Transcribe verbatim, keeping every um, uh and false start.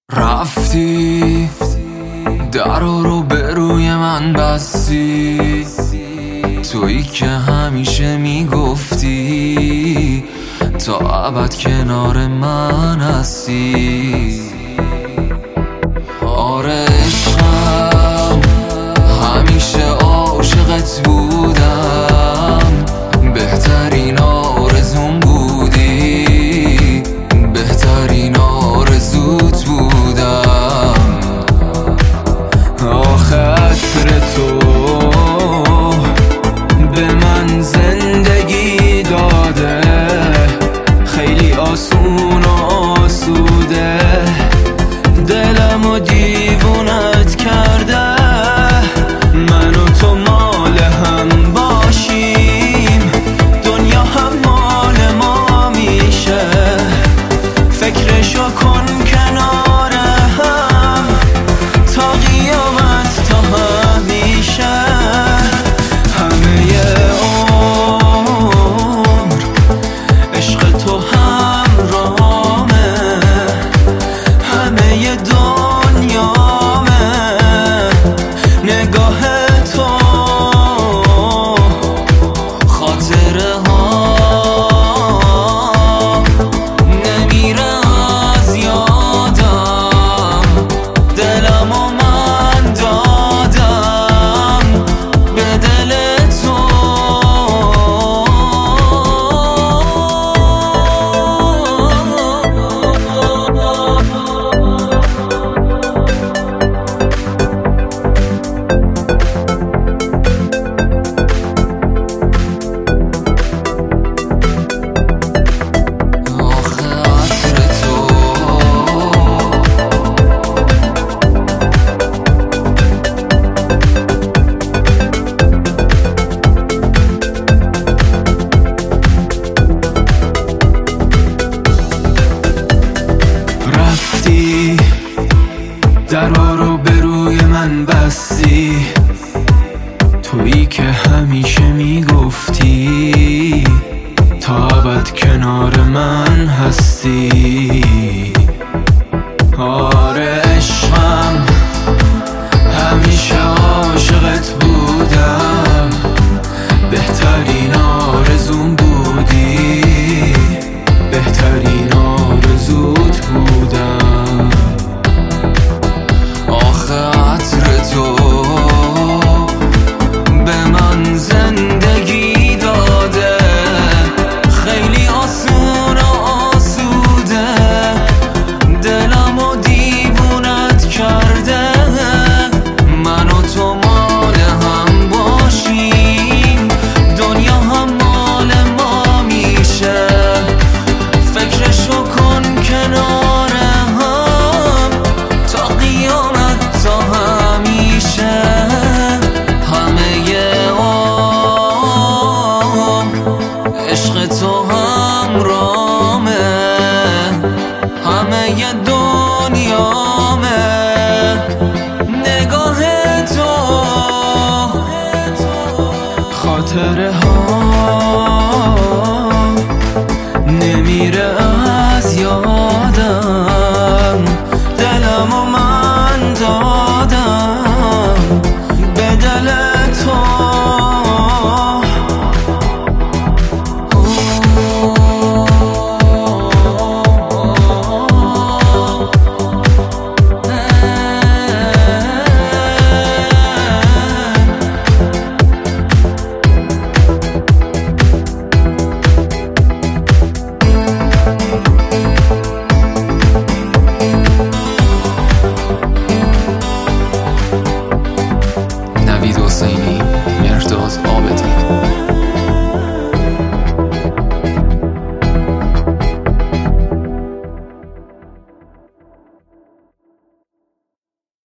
رفتی درو رو به روی من بستی، تویی که همیشه میگفتی تا ابد کنار من هستی. آره عشقم، همیشه عاشقت بودم، بهترین آرزوم بودی، بهترین آرزوت بودم. آخه عطر تو به من زندگی داده، خیلی آسون و آسوده، دلمو دیوونت کرده. من و تو مال هم باشیم، دنیا هم مال ما میشه، فکرشو کن کنار هم تا قیامت تا همیشه. همه عمر عشق تو همراهمه، همه دنیامه، نگاه تو خاطره ها نمیره از یادم، دلمو من دادم به دل تو. درا رو به روی من بستی، تویی که همیشه میگفتی تا ابد کنار من هستی.